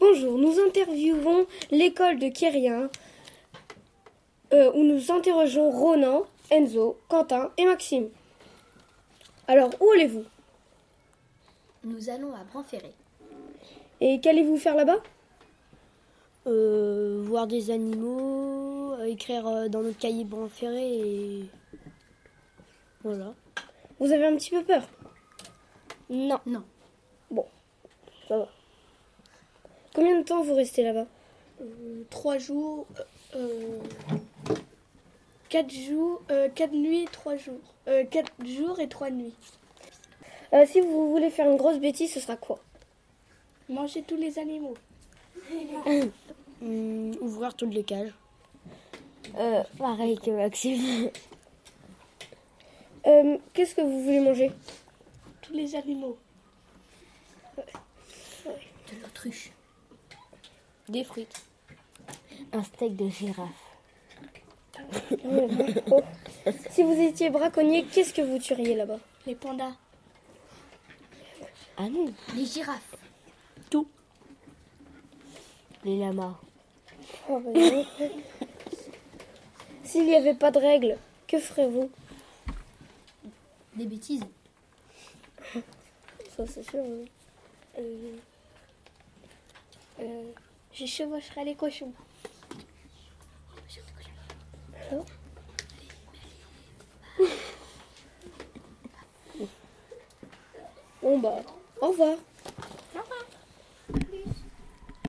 Bonjour, nous interviewons l'école de Quérien où nous interrogeons Ronan, Enzo, Quentin et Maxime. Alors, où allez-vous? Nous allons à Branferré. Et qu'allez-vous faire là-bas? Voir des animaux, écrire dans notre cahier Branferré et voilà. Vous avez un petit peu peur? Non. Bon, ça va. Combien de temps vous restez là-bas? 3 jours, 4 jours, 4 nuits et 3 jours. 4 jours et 3 nuits. Si vous voulez faire une grosse bêtise, ce sera quoi? Manger tous les animaux. Ouvrir toutes les cages. Pareil que Maxime. Qu'est-ce que vous voulez manger? Tous les animaux. De l'autruche. Des frites. Un steak de girafe. Oh. Si vous étiez braconnier, qu'est-ce que vous tueriez là-bas? Les pandas. Ah non, Les girafes. les lamas. Oh, bah, non. S'il n'y avait pas de règles, que ferez-vous? Des bêtises. Ça, c'est sûr. Je chevaucherai les cochons. Bon bah, au revoir.